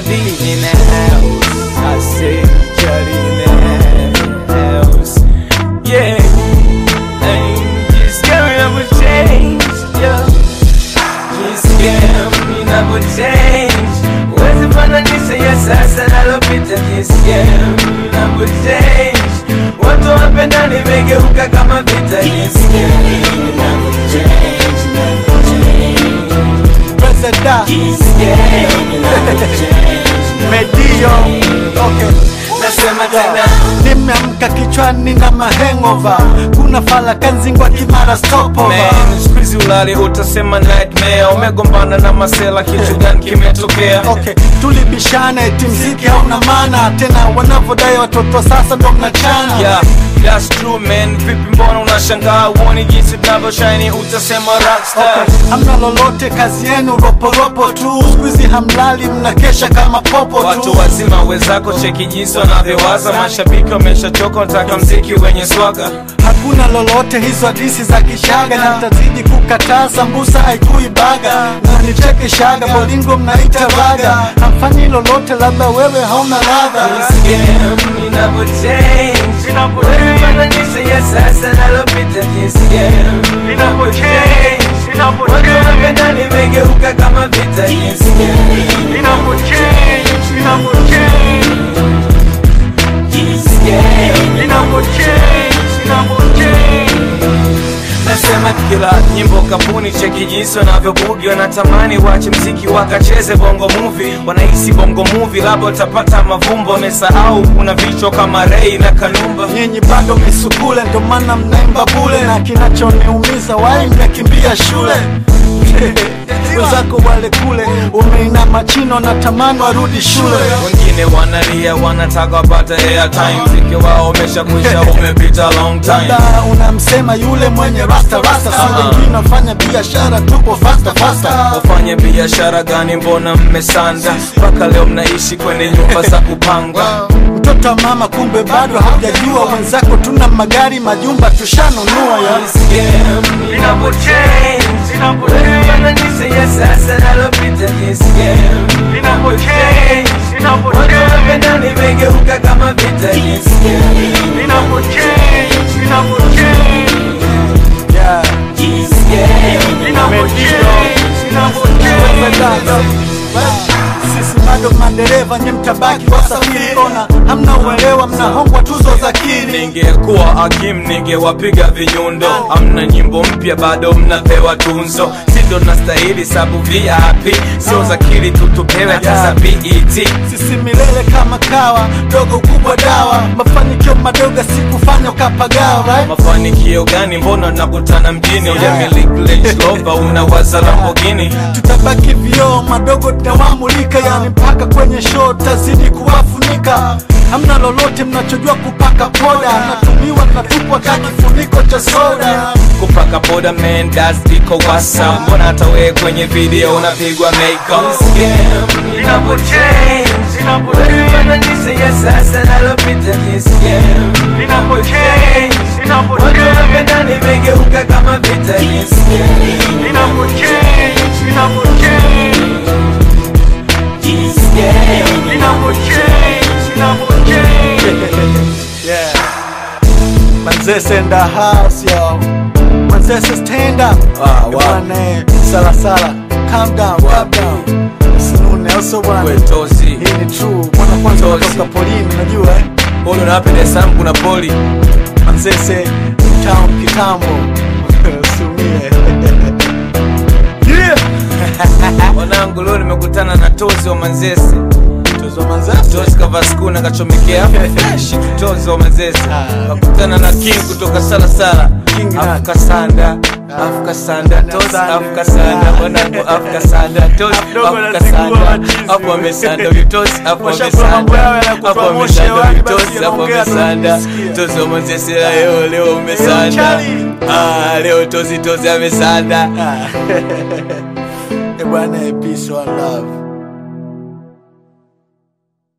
D in the house. I say Charlie in the house. Yeah, and just coming up with change. Yeah, just coming up with change. Where's the fun of this? Yes, I said I love it. Just coming up with change. Watu wapenda nimegeuka kama vita. Just coming up with change. Medio, okay. Nasema tena nimeamka kichwani na mahangover. Kuna fala kanzingwa kimara stopover. Man, squeeze ulali utasema nightmare. Umegombana na masela kitu gani kimetokea? Okay, tulibishana eti mziki hauna maana. Tena wanavodai watoto sasa ndo mnachana. Yeah, that's true man. Vipi mbona unashangaa? Uoni jinsi tunavyo shine utasema rockstar. Okay, hamna lolote kazi yenu ropo tu. Squeeze hamlali mnakesha kama popo tu. Watu wazima wezako cheki jinsi wanavyowaza. Mashabiki wameshachoka nataka mziki wenye swaga. Hakuna lolote hizo hadisi za kishaga. Na mtazidi kukataa sambusa haikui baga. Na nicheke shaga bolingo mnaita raga. Hamfanyi lolote labda wewe hauna ladha. This game inavyo change. Inavyo nisa ya sasa nalopita. This game inavyo change. Watu wanapenda nimegeuka kama vita. This game inavyo change. Inavyo change. This game inavyo change. Inavyo change. Nasema kila nyimbo kampuni cheki jinsi wanavyobugi. Wanatamani wache mziki wakacheze bongo movie. Wanahisi bongo movie labda utapata mavumbo. Wamesahau kuna vichwa kama Ray na Kanumba. Nyinyi bado misukule ndo maana mnaimba bule. Na kinachoniumiza wai mmekimbia shule. Wenzako wale kule umeinama chino na tamani warudi shule. Wengine wanalia wanataka wapata airtime. Mziki wao umeshakwisha umepita long time. Labda unamsema yule mwenye rasta. Si wengine wafanya biashara tupo faster. Wafanya biashara gani mbona mmesanda? Mpaka leo mnaishi kwenye nyumba za kupanga. Mtoto mama kumbe bado haujajua. Wenzako tuna magari majumba tushanunua ya. This game inavyo change. Inavyo nisa ya sasa nalopita. This game inavyo change. Watu wanapenda nimegeuka kama vita. This game inavyo change. Inavyo change. Yeah. This game inavyo change. Inavyo change. Sisi bado madereva nye mtabaki wasafiri. Ona hamna uelewa mnahongwa tuzo za kiri. Ningekuwa hakim ningewapiga vinyundo. Hamna nyimbo mpya bado mnapewa tunzo. Sido nastahili sabu VIP. Sio za kiri tutupewe hata za BET. Sisi milele kama kawa, dogo kubwa dawa. Mafanikio madogo sikufanya ukapagawa, right? Mafanikio gani mbona nakutana mjini? Ujamiliki Range Rover unawaza Lamborghini. Tutabaki vioo madogo tunawamulika. Yani mpaka kwenye show tazidi kuwafunika. Hamna lolote mnachojua kupaka poda. Natumiwa natupwa kakifuniko cha soda. Kupaka poda man that's iko wasa. Mbona hata wewe kwenye video unapigwa makeup. This game inavyo change. Inavyo nisa ya sasa nalopita. This game inavyo change. Watu wanapenda nimegeuka kama vita. This game inavyo change. Inavyo change. This game inavyo change. Inavyo change. Yeah. Manzese in the house, yo. Manzese stand up. Wow. Sala. Calm down, calm down. Sinune also bwana. Wetozi. Hii ni true. Mwana kwanza kutoka polini, unajua eh? Polo na hapa Dar es Salaam kuna poli. Manzese town kitambo. Sumie. Yeah. Wanangu leo nimekutana na Tozi wa Manzese. Tozi wa Manzese. Tozi kavasku na kachomekea fresh. Tozi wa Manzese. Nakutana na King kutoka Sala. King Afrika Sanda. Afrika Sanda. Tozi Afrika Sanda. Wanangu Afrika Sanda. Tozi Afrika Sanda. Hapo amesanda Tozi. Hapo amesanda. Hapo amesanda Tozi. Hapo amesanda. Tozi wa Manzese leo umesanda. Leo Tozi amesanda. Bwana, peace and love.